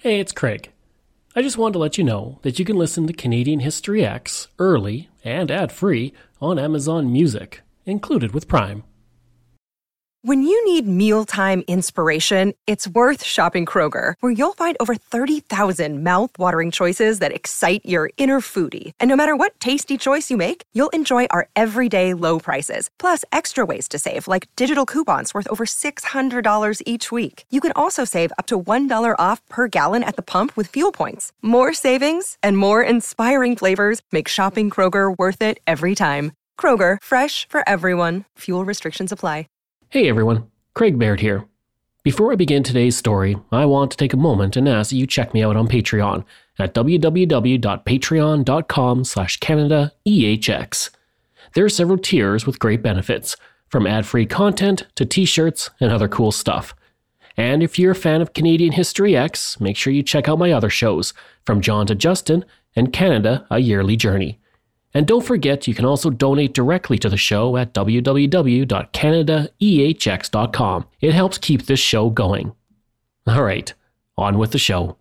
Hey, it's Craig. I just wanted to let you know that you can listen to Canadian History X early and ad-free on Amazon Music, included with Prime. When you need mealtime inspiration, it's worth shopping Kroger, where you'll find over 30,000 mouth-watering choices that excite your inner foodie. And no matter what tasty choice you make, you'll enjoy our everyday low prices, plus extra ways to save, like digital coupons worth over $600 each week. You can also save up to $1 off per gallon at the pump with fuel points. More savings and more inspiring flavors make shopping Kroger worth it every time. Kroger, fresh for everyone. Fuel restrictions apply. Hey everyone, Craig Baird here. Before I begin today's story, I want to take a moment and ask that you check me out on Patreon at www.patreon.com/CanadaEHX. There are several tiers with great benefits, from ad-free content to t-shirts and other cool stuff. And if you're a fan of Canadian History X, make sure you check out my other shows, From John to Justin and Canada, A Yearly Journey. And don't forget, you can also donate directly to the show at www.canadaehx.com. It helps keep this show going. All right, on with the show.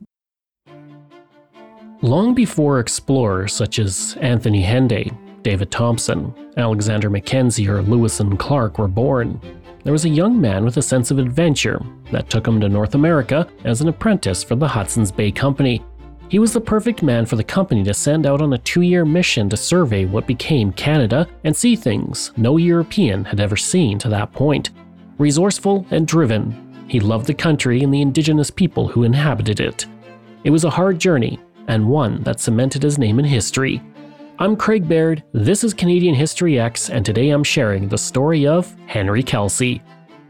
Long before explorers such as Anthony Henday, David Thompson, Alexander Mackenzie, or Lewis and Clark were born, there was a young man with a sense of adventure that took him to North America as an apprentice for the Hudson's Bay Company. He was the perfect man for the company to send out on a 2-year mission to survey what became Canada and see things no European had ever seen to that point. Resourceful and driven, he loved the country and the indigenous people who inhabited it. It was a hard journey, and one that cemented his name in history. I'm Craig Baird, this is Canadian History X, and today I'm sharing the story of Henry Kelsey.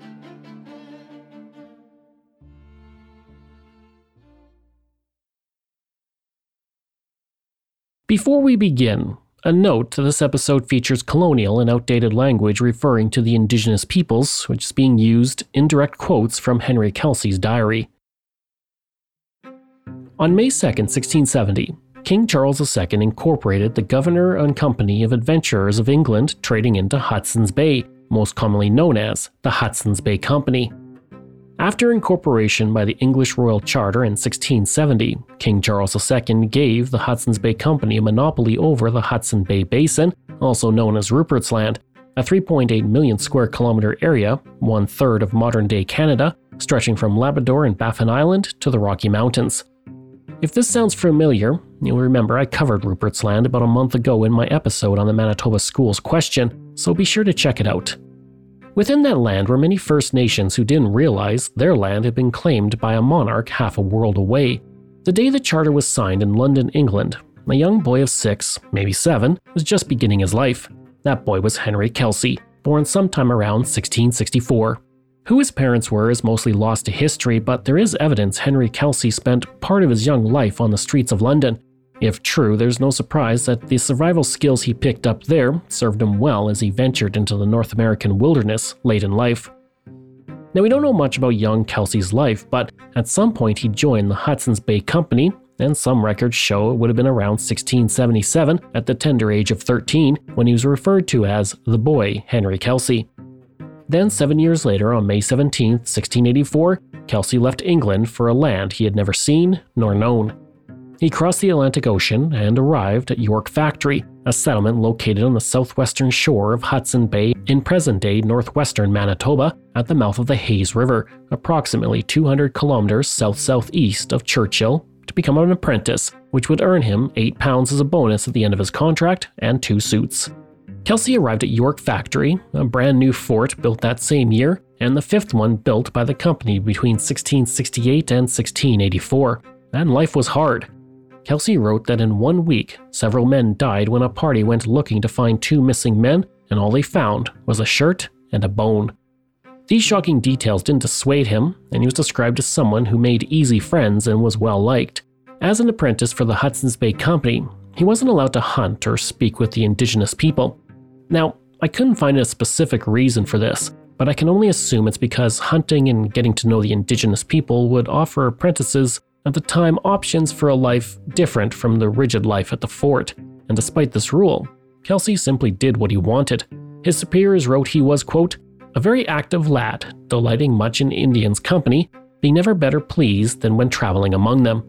Before we begin, a note that this episode features colonial and outdated language referring to the indigenous peoples, which is being used in direct quotes from Henry Kelsey's diary. On May 2, 1670, King Charles II incorporated the Governor and Company of Adventurers of England trading into Hudson's Bay, most commonly known as the Hudson's Bay Company. After incorporation by the English Royal Charter in 1670, King Charles II gave the Hudson's Bay Company a monopoly over the Hudson Bay Basin, also known as Rupert's Land, a 3.8 million square kilometer area, 1/3 of modern-day Canada, stretching from Labrador and Baffin Island to the Rocky Mountains. If this sounds familiar, you'll remember I covered Rupert's Land about a month ago in my episode on the Manitoba Schools question, so be sure to check it out. Within that land were many First Nations who didn't realize their land had been claimed by a monarch half a world away. The day the charter was signed in London, England, a young boy of 6, maybe 7, was just beginning his life. That boy was Henry Kelsey, born sometime around 1664. Who his parents were is mostly lost to history, but there is evidence Henry Kelsey spent part of his young life on the streets of London. If true, there's no surprise that the survival skills he picked up there served him well as he ventured into the North American wilderness late in life. Now, we don't know much about young Kelsey's life, but at some point he joined the Hudson's Bay Company, and some records show it would have been around 1677 at the tender age of 13 when he was referred to as the boy Henry Kelsey. Then 7 years later, on May 17, 1684, Kelsey left England for a land he had never seen nor known. He crossed the Atlantic Ocean and arrived at York Factory, a settlement located on the southwestern shore of Hudson Bay in present-day northwestern Manitoba at the mouth of the Hayes River, approximately 200 kilometers south-southeast of Churchill, to become an apprentice, which would earn him £8 as a bonus at the end of his contract and 2 suits. Kelsey arrived at York Factory, a brand new fort built that same year, and the 5th one built by the company between 1668 and 1684. And life was hard. Kelsey wrote that in 1 week, several men died when a party went looking to find 2 missing men, and all they found was a shirt and a bone. These shocking details didn't dissuade him, and he was described as someone who made easy friends and was well liked. As an apprentice for the Hudson's Bay Company, he wasn't allowed to hunt or speak with the indigenous people. Now, I couldn't find a specific reason for this, but I can only assume it's because hunting and getting to know the indigenous people would offer apprentices at the time options for a life different from the rigid life at the fort, and despite this rule, Kelsey simply did what he wanted. His superiors wrote he was, quote, a very active lad, delighting much in Indians' company, being never better pleased than when traveling among them.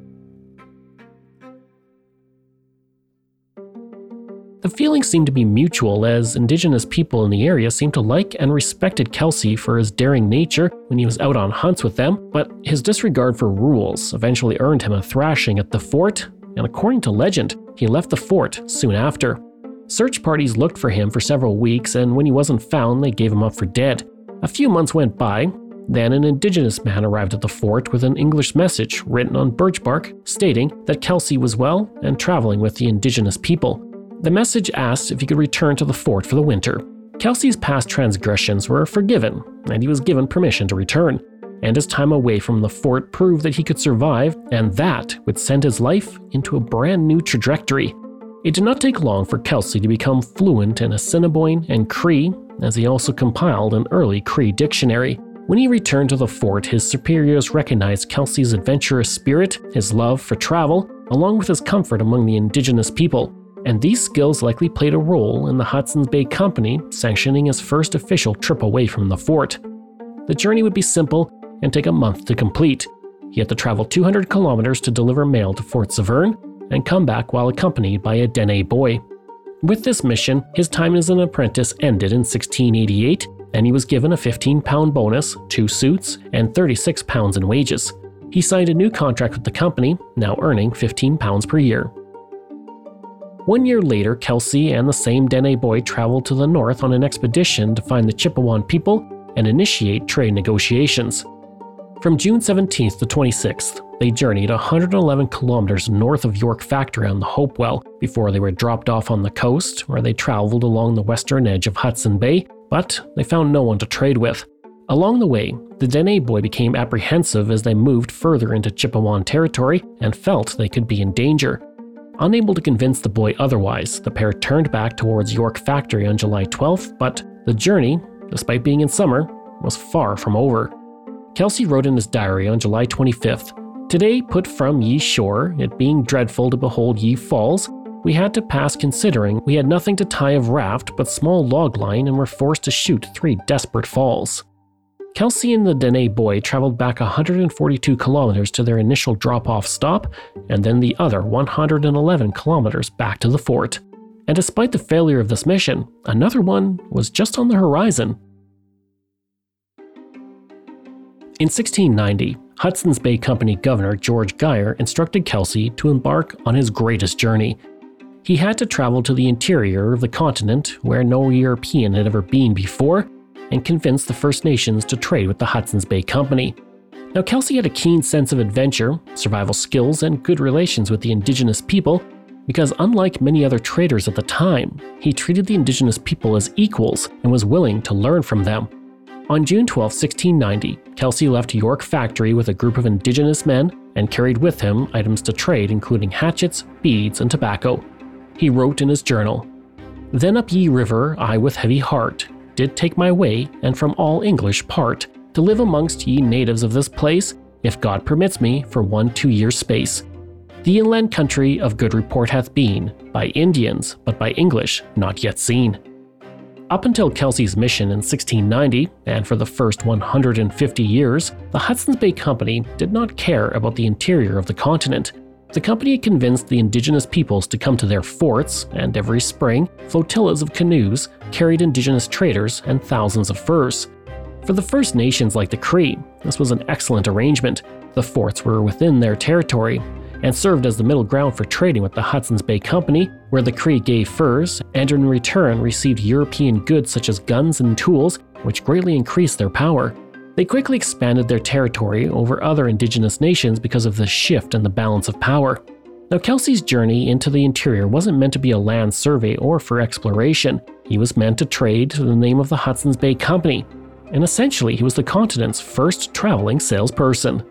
The feelings seemed to be mutual, as Indigenous people in the area seemed to like and respected Kelsey for his daring nature when he was out on hunts with them, but his disregard for rules eventually earned him a thrashing at the fort, and according to legend, he left the fort soon after. Search parties looked for him for several weeks, and when he wasn't found, they gave him up for dead. A few months went by. Then an Indigenous man arrived at the fort with an English message written on birch bark stating that Kelsey was well and traveling with the Indigenous people. The message asked if he could return to the fort for the winter. Kelsey's past transgressions were forgiven, and he was given permission to return. And his time away from the fort proved that he could survive, and that would send his life into a brand new trajectory. It did not take long for Kelsey to become fluent in Assiniboine and Cree, as he also compiled an early Cree dictionary. When he returned to the fort, his superiors recognized Kelsey's adventurous spirit, his love for travel, along with his comfort among the Indigenous people. And these skills likely played a role in the Hudson's Bay Company sanctioning his first official trip away from the fort. The journey would be simple and take a month to complete. He had to travel 200 kilometers to deliver mail to Fort Severn and come back while accompanied by a Dene boy. With this mission, his time as an apprentice ended in 1688, and he was given a 15-pound bonus, 2 suits, and 36 pounds in wages. He signed a new contract with the company, now earning 15 pounds per year. 1 year later, Kelsey and the same Dene boy traveled to the north on an expedition to find the Chippewan people and initiate trade negotiations. From June 17th to 26th, they journeyed 111 kilometers north of York Factory on the Hopewell before they were dropped off on the coast, where they traveled along the western edge of Hudson Bay, but they found no one to trade with. Along the way, the Dene boy became apprehensive as they moved further into Chippewan territory and felt they could be in danger. Unable to convince the boy otherwise, the pair turned back towards York Factory on July 12th, but the journey, despite being in summer, was far from over. Kelsey wrote in his diary on July 25th, "Today put from ye shore, it being dreadful to behold ye falls, we had to pass considering we had nothing to tie of raft but small log line and were forced to shoot 3 desperate falls." Kelsey and the Dene boy traveled back 142 kilometers to their initial drop-off stop, and then the other 111 kilometers back to the fort. And despite the failure of this mission, another one was just on the horizon. In 1690, Hudson's Bay Company Governor George Guyer instructed Kelsey to embark on his greatest journey. He had to travel to the interior of the continent, where no European had ever been before, and convince the First Nations to trade with the Hudson's Bay Company. Now, Kelsey had a keen sense of adventure, survival skills, and good relations with the Indigenous people, because unlike many other traders at the time, he treated the Indigenous people as equals and was willing to learn from them. On June 12, 1690, Kelsey left York Factory with a group of Indigenous men and carried with him items to trade, including hatchets, beads, and tobacco. He wrote in his journal, "Then up ye river I with heavy heart did take my way, and from all English part, to live amongst ye natives of this place, if God permits me, for 1-2 years' space. The inland country of good report hath been, by Indians, but by English not yet seen." Up until Kelsey's mission in 1690, and for the first 150 years, the Hudson's Bay Company did not care about the interior of the continent. The company convinced the Indigenous peoples to come to their forts, and every spring, flotillas of canoes carried Indigenous traders and thousands of furs. For the First Nations like the Cree, this was an excellent arrangement. The forts were within their territory, and served as the middle ground for trading with the Hudson's Bay Company, where the Cree gave furs, and in return received European goods such as guns and tools, which greatly increased their power. They quickly expanded their territory over other Indigenous nations because of the shift in the balance of power. Now, Kelsey's journey into the interior wasn't meant to be a land survey or for exploration. He was meant to trade to the name of the Hudson's Bay Company, and essentially he was the continent's first traveling salesperson.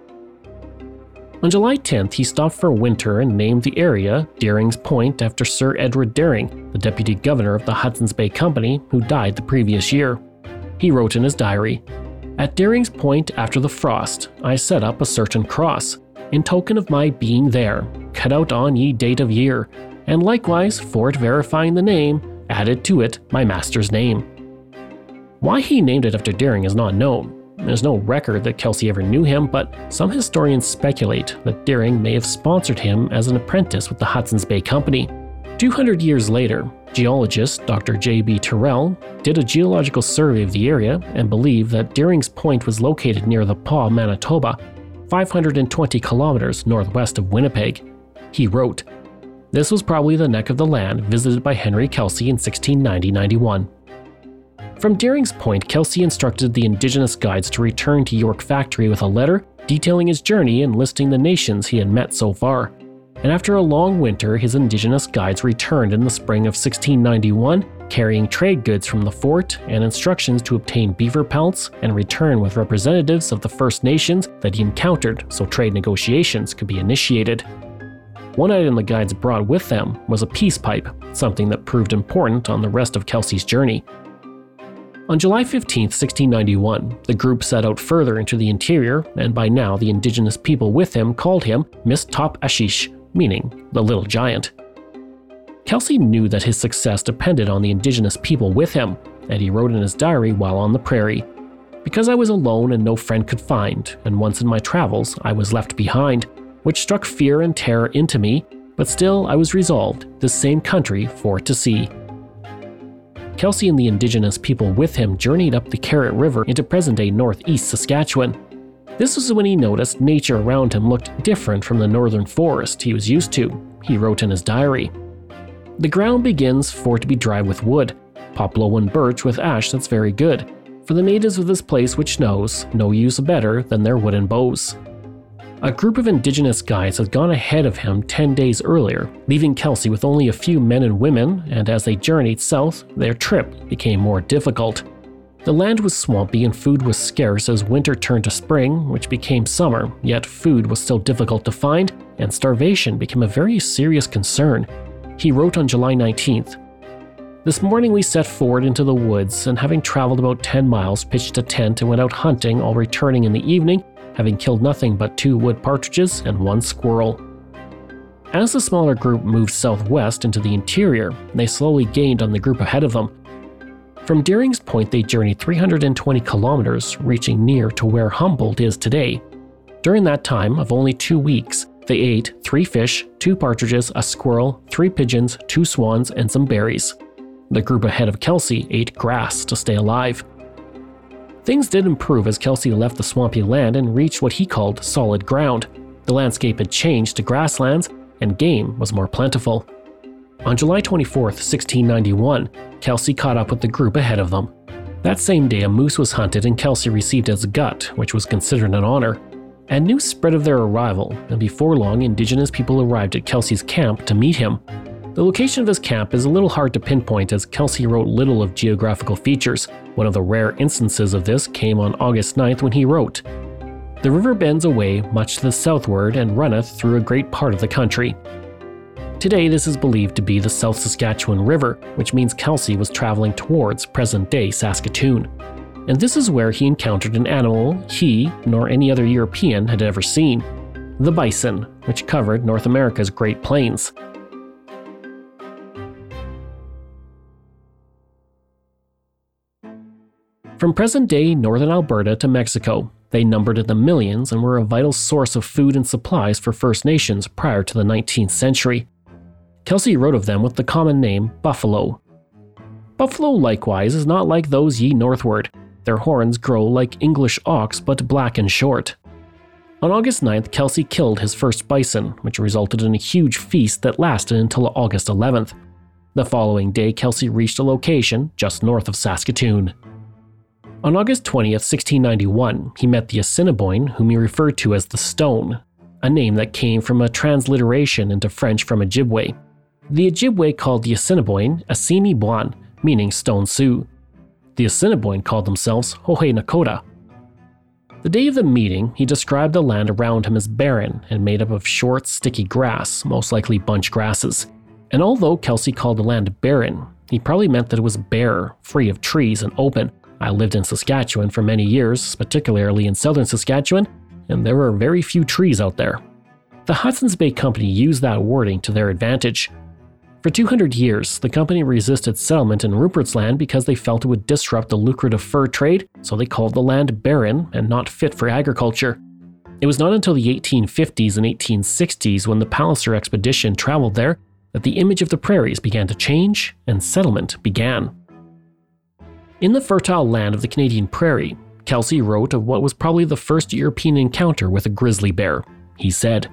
On July 10th, he stopped for winter and named the area Deering's Point after Sir Edward Deering, the deputy governor of the Hudson's Bay Company, who died the previous year. He wrote in his diary, "At Deering's Point after the frost, I set up a certain cross, in token of my being there, cut out on ye date of year, and likewise, for it verifying the name, added to it my master's name." Why he named it after Deering is not known, There's no record that Kelsey ever knew him, but some historians speculate that Deering may have sponsored him as an apprentice with the Hudson's Bay Company. 200 years later, geologist Dr. J.B. Terrell did a geological survey of the area and believed that Deering's Point was located near the Pas, Manitoba, 520 kilometers northwest of Winnipeg. He wrote, "This was probably the neck of the land visited by Henry Kelsey in 1690-91. From Deering's Point, Kelsey instructed the Indigenous guides to return to York Factory with a letter detailing his journey and listing the nations he had met so far. And after a long winter, his Indigenous guides returned in the spring of 1691, carrying trade goods from the fort and instructions to obtain beaver pelts and return with representatives of the First Nations that he encountered so trade negotiations could be initiated. One item the guides brought with them was a peace pipe, something that proved important on the rest of Kelsey's journey. On July 15, 1691, the group set out further into the interior, and by now the Indigenous people with him called him Mistop Ashish, meaning the Little Giant. Kelsey knew that his success depended on the Indigenous people with him, and he wrote in his diary while on the prairie, "Because I was alone and no friend could find, and once in my travels I was left behind, which struck fear and terror into me, but still I was resolved, this same country for to see." Kelsey and the Indigenous people with him journeyed up the Carrot River into present-day northeast Saskatchewan. This was when he noticed nature around him looked different from the northern forest he was used to. He wrote in his diary, "The ground begins for to be dry with wood, poplar and birch with ash that's very good, for the natives of this place which knows no use better than their wooden bows." A group of Indigenous guides had gone ahead of him 10 days earlier, leaving Kelsey with only a few men and women, and as they journeyed south, their trip became more difficult. The land was swampy and food was scarce as winter turned to spring, which became summer, yet food was still difficult to find, and starvation became a very serious concern. He wrote on July 19th, "This morning we set forward into the woods, and having traveled about 10 miles, pitched a tent and went out hunting, all returning in the evening, having killed nothing but 2 wood partridges and 1 squirrel." As the smaller group moved southwest into the interior, they slowly gained on the group ahead of them. From Deering's Point, they journeyed 320 kilometers, reaching near to where Humboldt is today. During that time of only 2 weeks, they ate 3 fish, 2 partridges, a squirrel, 3 pigeons, 2 swans, and some berries. The group ahead of Kelsey ate grass to stay alive. Things did improve as Kelsey left the swampy land and reached what he called solid ground. The landscape had changed to grasslands, and game was more plentiful. On July 24, 1691, Kelsey caught up with the group ahead of them. That same day, a moose was hunted and Kelsey received its gut, which was considered an honor. And news spread of their arrival, and before long, Indigenous people arrived at Kelsey's camp to meet him. The location of his camp is a little hard to pinpoint as Kelsey wrote little of geographical features. One of the rare instances of this came on August 9th when he wrote, "The river bends away much to the southward and runneth through a great part of the country." Today this is believed to be the South Saskatchewan River, which means Kelsey was traveling towards present-day Saskatoon. And this is where he encountered an animal he, nor any other European, had ever seen, the bison, which covered North America's Great Plains. From present-day northern Alberta to Mexico, they numbered in the millions and were a vital source of food and supplies for First Nations prior to the 19th century. Kelsey wrote of them with the common name buffalo. Buffalo likewise is not like those ye northward. Their horns grow like English ox but black and short. On August 9th, Kelsey killed his first bison, which resulted in a huge feast that lasted until August 11th. The following day, Kelsey reached a location just north of Saskatoon. On August 20th, 1691, he met the Assiniboine, whom he referred to as the Stone, a name that came from a transliteration into French from Ojibwe. The Ojibwe called the Assiniboine Assiniboine, meaning Stone Sioux. The Assiniboine called themselves Hohe Nakota. The day of the meeting, he described the land around him as barren and made up of short, sticky grass, most likely bunch grasses. And although Kelsey called the land barren, he probably meant that it was bare, free of trees and open. I lived in Saskatchewan for many years, particularly in southern Saskatchewan, and there were very few trees out there. The Hudson's Bay Company used that wording to their advantage. For 200 years, the company resisted settlement in Rupert's Land because they felt it would disrupt the lucrative fur trade, so they called the land barren and not fit for agriculture. It was not until the 1850s and 1860s, when the Palliser expedition traveled there, that the image of the prairies began to change and settlement began. In the fertile land of the Canadian prairie, Kelsey wrote of what was probably the first European encounter with a grizzly bear. He said,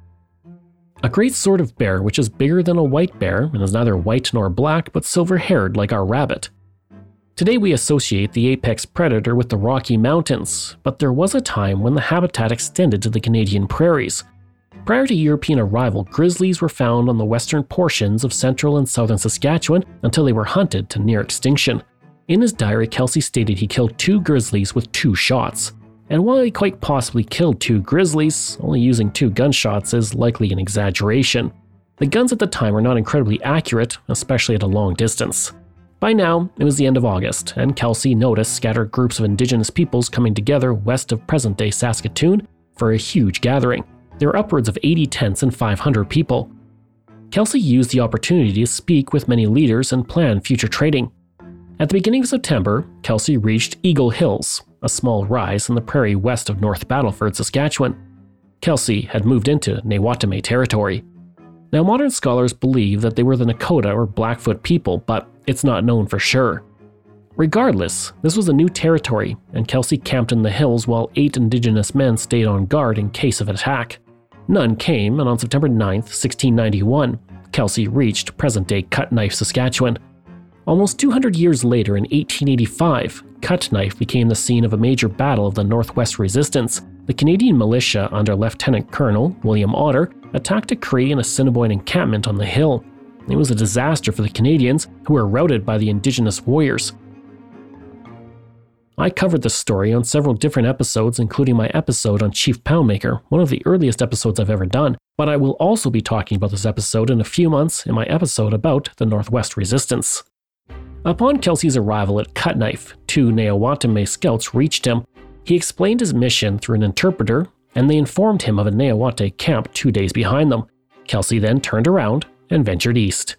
"A great sort of bear which is bigger than a white bear and is neither white nor black but silver-haired like our rabbit. Today we associate the apex predator with the Rocky Mountains, but there was a time when the habitat extended to the Canadian prairies. Prior to European arrival, grizzlies were found on the western portions of central and southern Saskatchewan until they were hunted to near extinction." In his diary, Kelsey stated he killed 2 grizzlies with 2 shots. And while he quite possibly killed 2 grizzlies, only using 2 gunshots is likely an exaggeration. The guns at the time were not incredibly accurate, especially at a long distance. By now, it was the end of August, and Kelsey noticed scattered groups of Indigenous peoples coming together west of present-day Saskatoon for a huge gathering. There were upwards of 80 tents and 500 people. Kelsey used the opportunity to speak with many leaders and plan future trading. At the beginning of September, Kelsey reached Eagle Hills, a small rise in the prairie west of North Battleford, Saskatchewan. Kelsey had moved into Nawa-Tamé territory. Now, modern scholars believe that they were the Nakota or Blackfoot people, but it's not known for sure. Regardless, this was a new territory, and Kelsey camped in the hills while 8 Indigenous men stayed on guard in case of attack. None came, and on September 9th, 1691, Kelsey reached present-day Cut Knife, Saskatchewan. Almost 200 years later, in 1885, Cut Knife became the scene of a major battle of the Northwest Resistance. The Canadian militia under Lieutenant Colonel William Otter attacked a Cree and Assiniboine encampment on the hill. It was a disaster for the Canadians, who were routed by the Indigenous warriors. I covered this story on several different episodes, including my episode on Chief Poundmaker, one of the earliest episodes I've ever done, but I will also be talking about this episode in a few months in my episode about the Northwest Resistance. Upon Kelsey's arrival at Cut Knife, 2 Nawa-Tamé scouts reached him. He explained his mission through an interpreter, and they informed him of a Nawa-Tamé camp 2 days behind them. Kelsey then turned around and ventured east.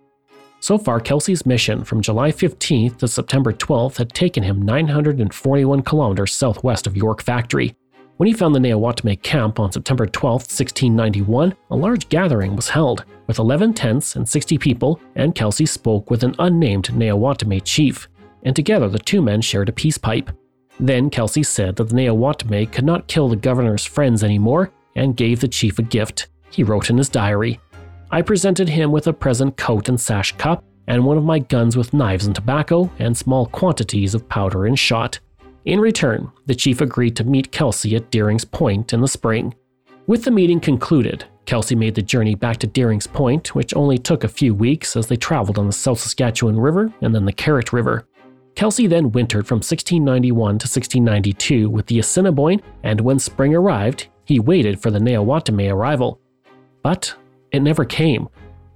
So far, Kelsey's mission from July 15th to September 12th had taken him 941 kilometers southwest of York Factory. When he found the Nawa-Tamé camp on September 12, 1691, a large gathering was held, with 11 tents and 60 people, and Kelsey spoke with an unnamed Nawa-Tamé chief, and together the 2 men shared a peace pipe. Then Kelsey said that the Nawa-Tamé could not kill the governor's friends anymore, and gave the chief a gift. He wrote in his diary, "I presented him with a present coat and sash cup, and one of my guns with knives and tobacco, and small quantities of powder and shot." In return, the chief agreed to meet Kelsey at Deering's Point in the spring. With the meeting concluded, Kelsey made the journey back to Deering's Point, which only took a few weeks as they traveled on the South Saskatchewan River and then the Carrot River. Kelsey then wintered from 1691 to 1692 with the Assiniboine, and when spring arrived, he waited for the Nawa-Tamé arrival. But it never came.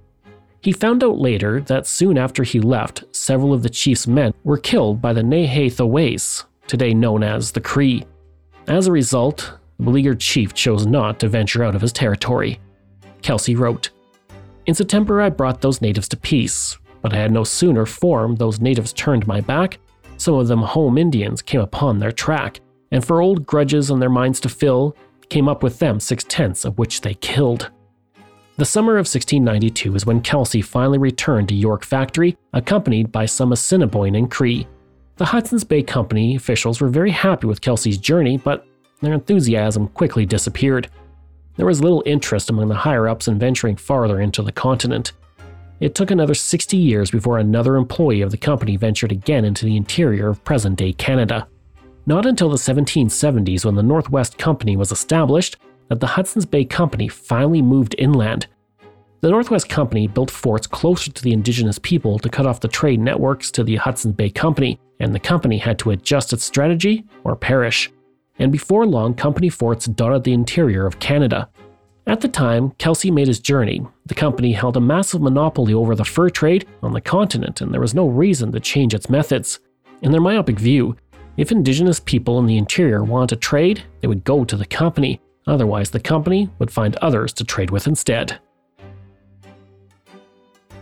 He found out later that soon after he left, several of the chief's men were killed by the Nehethawais, today known as the Cree. As a result, the beleaguered chief chose not to venture out of his territory. Kelsey wrote, "In September I brought those natives to peace, but I had no sooner formed those natives turned my back, some of them home Indians came upon their track, and for old grudges and their minds to fill, came up with them 6 tents of which they killed." The summer of 1692 is when Kelsey finally returned to York Factory, accompanied by some Assiniboine and Cree. The Hudson's Bay Company officials were very happy with Kelsey's journey, but their enthusiasm quickly disappeared. There was little interest among the higher-ups in venturing farther into the continent. It took another 60 years before another employee of the company ventured again into the interior of present-day Canada. Not until the 1770s, when the Northwest Company was established, that the Hudson's Bay Company finally moved inland. The Northwest Company built forts closer to the Indigenous people to cut off the trade networks to the Hudson's Bay Company, and the company had to adjust its strategy or perish. And before long, company forts dotted the interior of Canada. At the time Kelsey made his journey, the company held a massive monopoly over the fur trade on the continent, and there was no reason to change its methods. In their myopic view, if Indigenous people in the interior wanted to trade, they would go to the company. Otherwise, the company would find others to trade with instead.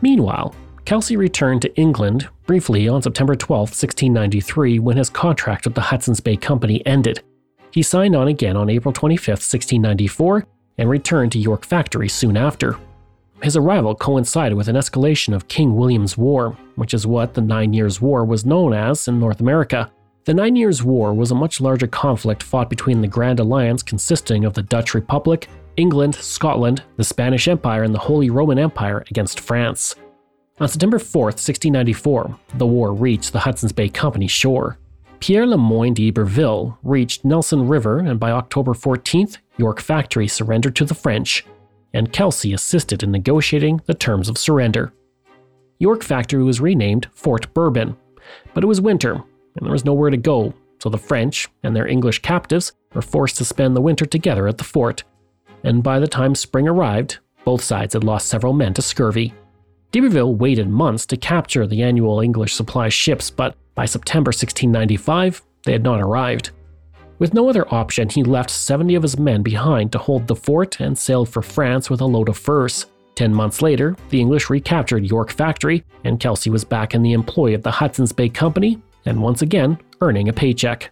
Meanwhile, Kelsey returned to England briefly on September 12, 1693, when his contract with the Hudson's Bay Company ended. He signed on again on April 25, 1694, and returned to York Factory soon after. His arrival coincided with an escalation of King William's War, which is what the 9 Years' War was known as in North America. The 9 Years' War was a much larger conflict fought between the Grand Alliance consisting of the Dutch Republic, England, Scotland, the Spanish Empire, and the Holy Roman Empire against France. On September 4, 1694, the war reached the Hudson's Bay Company shore. Pierre Le Moyne d'Iberville reached Nelson River, and by October 14th, York Factory surrendered to the French, and Kelsey assisted in negotiating the terms of surrender. York Factory was renamed Fort Bourbon, but it was winter, and there was nowhere to go, so the French and their English captives were forced to spend the winter together at the fort. And by the time spring arrived, both sides had lost several men to scurvy. D'Iberville waited months to capture the annual English supply ships, but by September 1695, they had not arrived. With no other option, he left 70 of his men behind to hold the fort and sailed for France with a load of furs. 10 months later, the English recaptured York Factory, and Kelsey was back in the employ of the Hudson's Bay Company, and once again, earning a paycheck.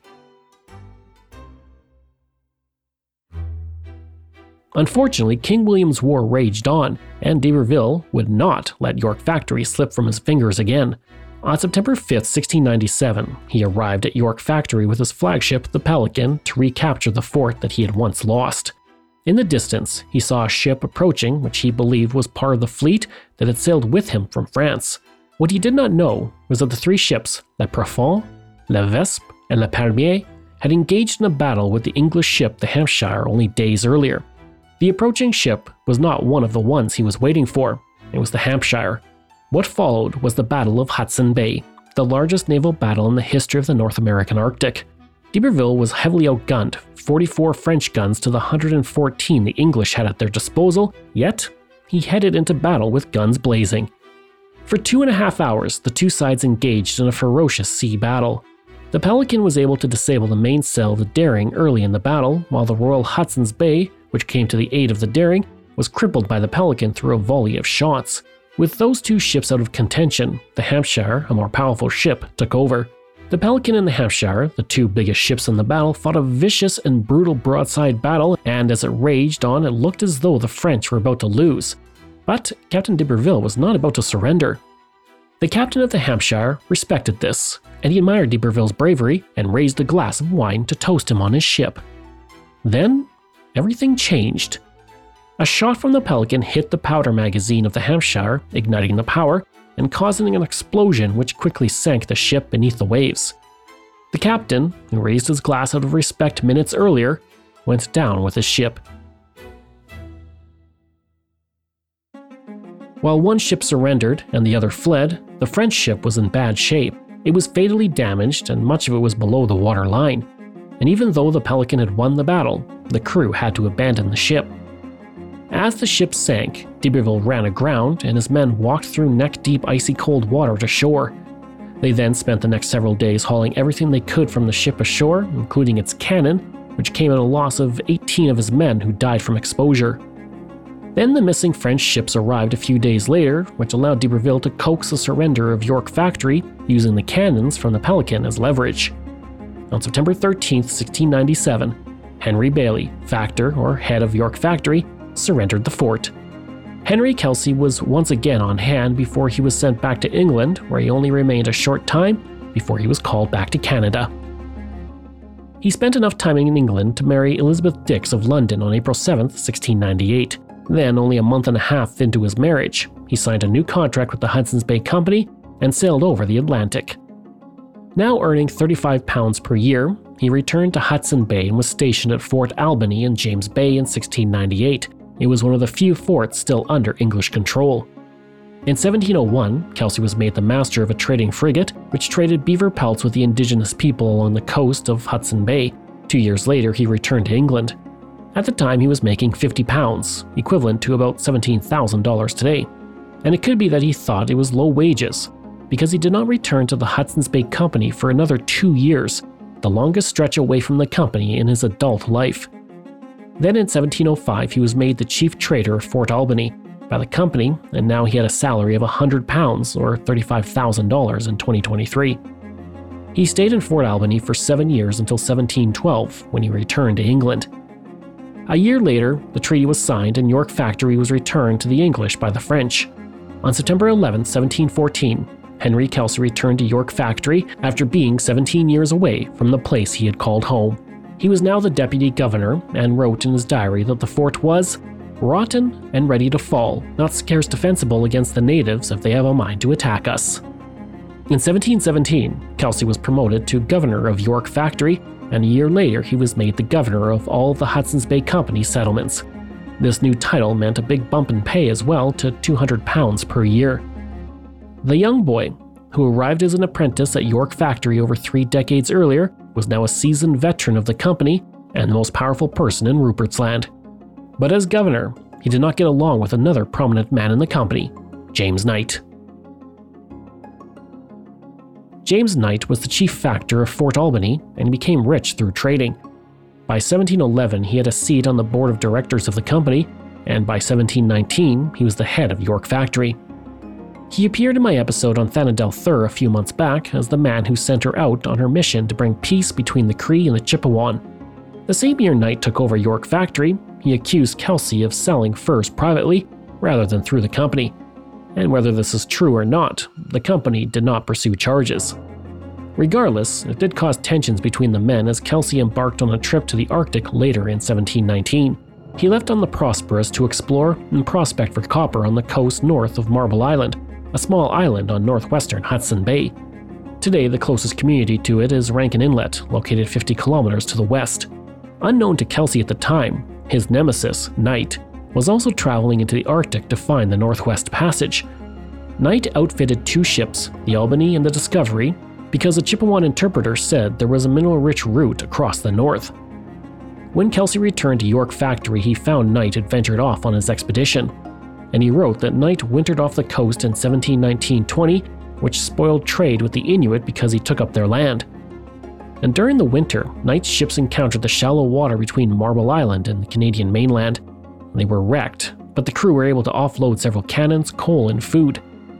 Unfortunately, King William's War raged on, and d'Iberville would not let York Factory slip from his fingers again. On September 5, 1697, he arrived at York Factory with his flagship, the Pelican, to recapture the fort that he had once lost. In the distance, he saw a ship approaching, which he believed was part of the fleet that had sailed with him from France. What he did not know was that the three ships, La Profonde, La Vespe, and La Palmier, had engaged in a battle with the English ship, the Hampshire, only days earlier. The approaching ship was not one of the ones he was waiting for. It was the Hampshire. What followed was the Battle of Hudson Bay, the largest naval battle in the history of the North American Arctic. D'Iberville was heavily outgunned, 44 French guns to the 114 the English had at their disposal, yet he headed into battle with guns blazing. For 2.5 hours, the two sides engaged in a ferocious sea battle. The Pelican was able to disable the mainsail of the Daring early in the battle, while the Royal Hudson's Bay, which came to the aid of the Daring, was crippled by the Pelican through a volley of shots. With those two ships out of contention, the Hampshire, a more powerful ship, took over. The Pelican and the Hampshire, the two biggest ships in the battle, fought a vicious and brutal broadside battle, and as it raged on, it looked as though the French were about to lose. But Captain d'Iberville was not about to surrender. The captain of the Hampshire respected this, and he admired d'Iberville's bravery and raised a glass of wine to toast him on his ship. Then, everything changed. A shot from the Pelican hit the powder magazine of the Hampshire, igniting the power and causing an explosion which quickly sank the ship beneath the waves. The captain, who raised his glass out of respect minutes earlier, went down with his ship. While one ship surrendered and the other fled, the French ship was in bad shape. It was fatally damaged and much of it was below the water line. And even though the Pelican had won the battle, the crew had to abandon the ship. As the ship sank, d'Iberville ran aground and his men walked through neck-deep icy cold water to shore. They then spent the next several days hauling everything they could from the ship ashore, including its cannon, which came at a loss of 18 of his men who died from exposure. Then the missing French ships arrived a few days later, which allowed d'Iberville to coax the surrender of York Factory using the cannons from the Pelican as leverage. On September 13, 1697, Henry Bailey, factor or head of York Factory, surrendered the fort. Henry Kelsey was once again on hand before he was sent back to England, where he only remained a short time before he was called back to Canada. He spent enough time in England to marry Elizabeth Dix of London on April 7, 1698. Then, only a month and a half into his marriage, he signed a new contract with the Hudson's Bay Company and sailed over the Atlantic. Now earning £35 per year, he returned to Hudson Bay and was stationed at Fort Albany in James Bay in 1698. It was one of the few forts still under English control. In 1701, Kelsey was made the master of a trading frigate, which traded beaver pelts with the indigenous people along the coast of Hudson Bay. 2 years later, he returned to England. At the time, he was making £50, equivalent to about $17,000 today. And it could be that he thought it was low wages, because he did not return to the Hudson's Bay Company for another 2 years, the longest stretch away from the company in his adult life. Then in 1705, he was made the chief trader of Fort Albany. By by the company, and now he had a salary of £100 or $35,000 in 2023. He stayed in Fort Albany for 7 years until 1712, when he returned to England. A year later, the treaty was signed and York Factory was returned to the English by the French. On September 11, 1714, Henry Kelsey returned to York Factory after being 17 years away from the place he had called home. He was now the deputy governor and wrote in his diary that the fort was rotten and ready to fall, not scarce defensible against the natives if they have a mind to attack us. In 1717, Kelsey was promoted to governor of York Factory, and a year later he was made the governor of all of the Hudson's Bay Company settlements. This new title meant a big bump in pay as well to £200 per year. The young boy, who arrived as an apprentice at York Factory over 3 decades earlier, was now a seasoned veteran of the company and the most powerful person in Rupert's Land. But as governor, he did not get along with another prominent man in the company, James Knight. James Knight was the chief factor of Fort Albany and became rich through trading. By 1711, he had a seat on the board of directors of the company, and by 1719, he was the head of York Factory. He appeared in my episode on Thanadel Thur a few months back as the man who sent her out on her mission to bring peace between the Cree and the Chippewan. The same year Knight took over York Factory, he accused Kelsey of selling furs privately rather than through the company. And whether this is true or not, the company did not pursue charges. Regardless, it did cause tensions between the men as Kelsey embarked on a trip to the Arctic later in 1719. He left on the Prosperous to explore and prospect for copper on the coast north of Marble Island, a small island on northwestern Hudson Bay. Today, the closest community to it is Rankin Inlet, located 50 kilometers to the west. Unknown to Kelsey at the time, his nemesis, Knight, was also traveling into the Arctic to find the Northwest Passage. Knight outfitted 2 ships, the Albany and the Discovery, because a Chippewan interpreter said there was a mineral-rich route across the north. When Kelsey returned to York Factory, he found Knight had ventured off on his expedition, and he wrote that Knight wintered off the coast in 1719-20, which spoiled trade with the Inuit because he took up their land. And during the winter, Knight's ships encountered the shallow water between Marble Island and the Canadian mainland. They were wrecked, but the crew were able to offload several cannons, coal, and food.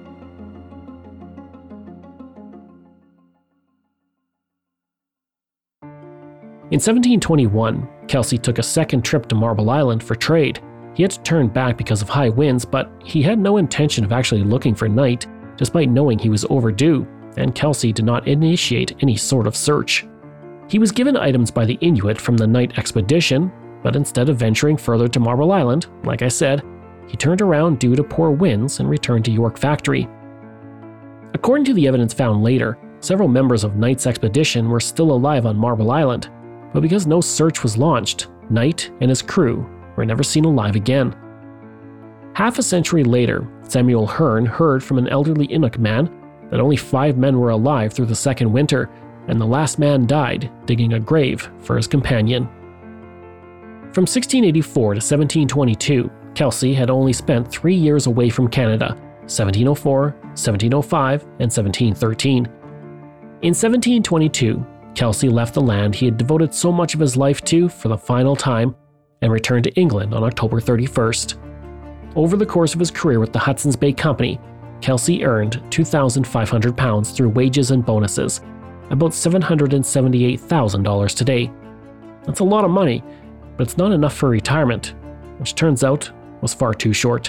In 1721, Kelsey took a second trip to Marble Island for trade. He had to turn back because of high winds, but he had no intention of actually looking for Knight, despite knowing he was overdue, and Kelsey did not initiate any sort of search. He was given items by the Inuit from the Knight expedition, but instead of venturing further to Marble Island, like I said, he turned around due to poor winds and returned to York Factory. According to the evidence found later, several members of Knight's expedition were still alive on Marble Island, but because no search was launched, Knight and his crew were never seen alive again. Half a century later, Samuel Hearne heard from an elderly Inuk man that only 5 men were alive through the second winter, and the last man died digging a grave for his companion. From 1684 to 1722, Kelsey had only spent 3 years away from Canada, 1704, 1705, and 1713. In 1722, Kelsey left the land he had devoted so much of his life to for the final time and returned to England on October 31st. Over the course of his career with the Hudson's Bay Company, Kelsey earned £2,500 through wages and bonuses, about $778,000 today. That's a lot of money, but it's not enough for retirement, which turns out was far too short.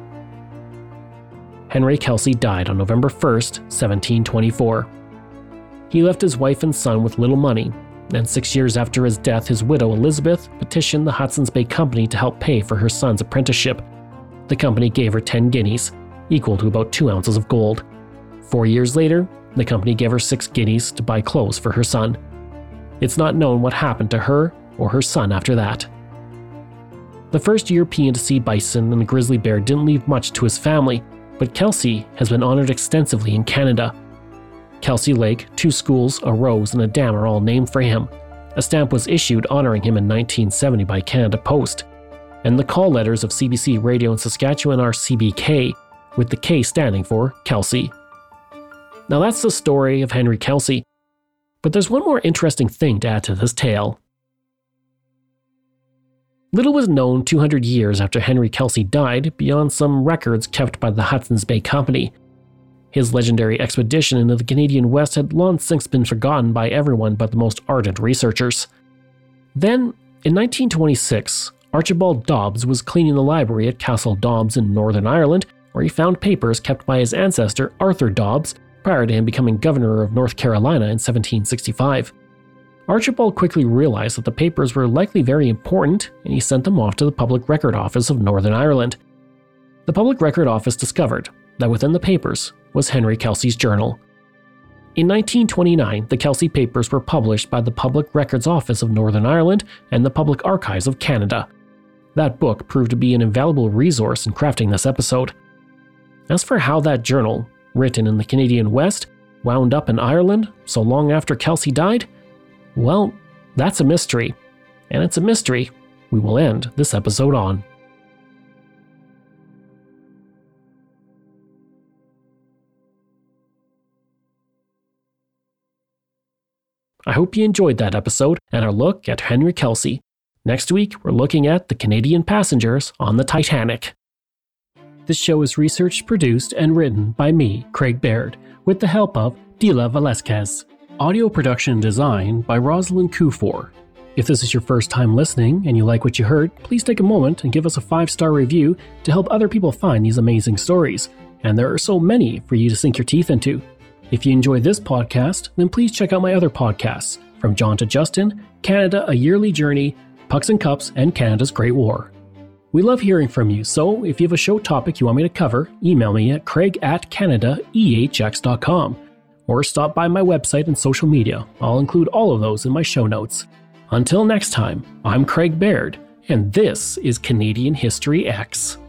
Henry Kelsey died on November 1st, 1724. He left his wife and son with little money, and 6 years after his death, his widow Elizabeth petitioned the Hudson's Bay Company to help pay for her son's apprenticeship. The company gave her 10 guineas, equal to about 2 ounces of gold. 4 years later, the company gave her 6 guineas to buy clothes for her son. It's not known what happened to her or her son after that. The first European to see bison and grizzly bear didn't leave much to his family, but Kelsey has been honored extensively in Canada. Kelsey Lake, 2 schools, a rose, and a dam are all named for him. A stamp was issued honoring him in 1970 by Canada Post, and the call letters of CBC Radio in Saskatchewan are CBK, with the K standing for Kelsey. Now that's the story of Henry Kelsey, but there's one more interesting thing to add to this tale. Little was known 200 years after Henry Kelsey died beyond some records kept by the Hudson's Bay Company. His legendary expedition into the Canadian West had long since been forgotten by everyone but the most ardent researchers. Then, in 1926, Archibald Dobbs was cleaning the library at Castle Dobbs in Northern Ireland, where he found papers kept by his ancestor Arthur Dobbs prior to him becoming governor of North Carolina in 1765. Archibald quickly realized that the papers were likely very important, and he sent them off to the Public Record Office of Northern Ireland. The Public Record Office discovered that within the papers was Henry Kelsey's journal. In 1929, the Kelsey papers were published by the Public Records Office of Northern Ireland and the Public Archives of Canada. That book proved to be an invaluable resource in crafting this episode. As for how that journal, written in the Canadian West, wound up in Ireland so long after Kelsey died, well, that's a mystery. And it's a mystery we will end this episode on. I hope you enjoyed that episode and our look at Henry Kelsey. Next week, we're looking at the Canadian passengers on the Titanic. This show is researched, produced, and written by me, Craig Baird, with the help of Dila Velasquez. Audio production and design by Rosalind Kufor. If this is your first time listening and you like what you heard, please take a moment and give us a 5-star review to help other people find these amazing stories. And there are so many for you to sink your teeth into. If you enjoy this podcast, then please check out my other podcasts, From John to Justin, Canada, A Yearly Journey, Pucks and Cups, and Canada's Great War. We love hearing from you, so if you have a show topic you want me to cover, email me at craig@canadaehx.com, or stop by my website and social media. I'll include all of those in my show notes. Until next time, I'm Craig Baird, and this is Canadian History X.